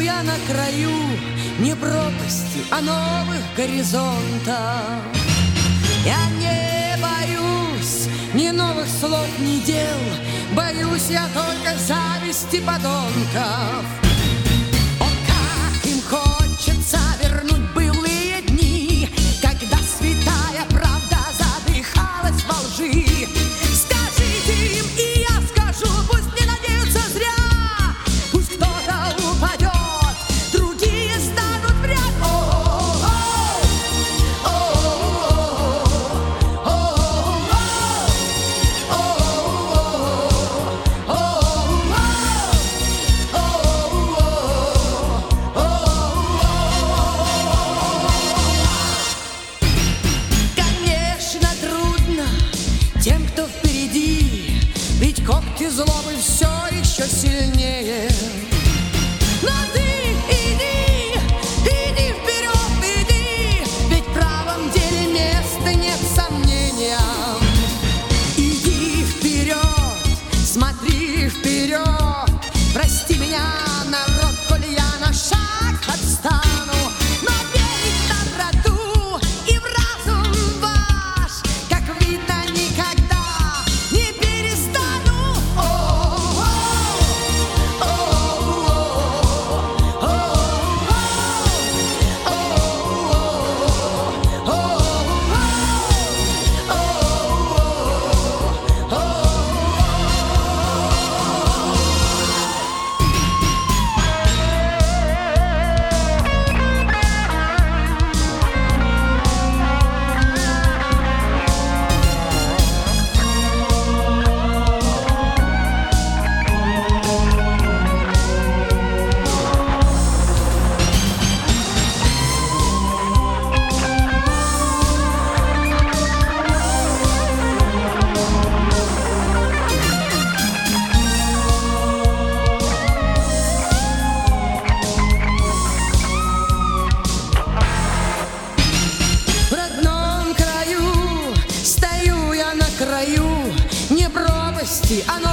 я на краю не пропасти, а новых горизонтов. Я не боюсь ни новых слов, ни дел, боюсь я только зависти подонков. О, как им хочется вернуть былые дни, когда святая правда задыхалась во лжи. Скажите им, и я скажу, пусть не надеются зря. Пусть кто-то упадет, другие станут в ряд. Конечно, трудно тем, кто впереди, ведь когти злобы все еще сильнее. Но ты иди, иди вперед, иди, ведь в правом деле места нет сомнениям. Иди вперед, смотри вперед, прости меня, народ, коли я на шаг отстану. Но верить в доброту и в разум ваш, как видно, никогда не перестану. В родном краю стою я на краю не пропасти, а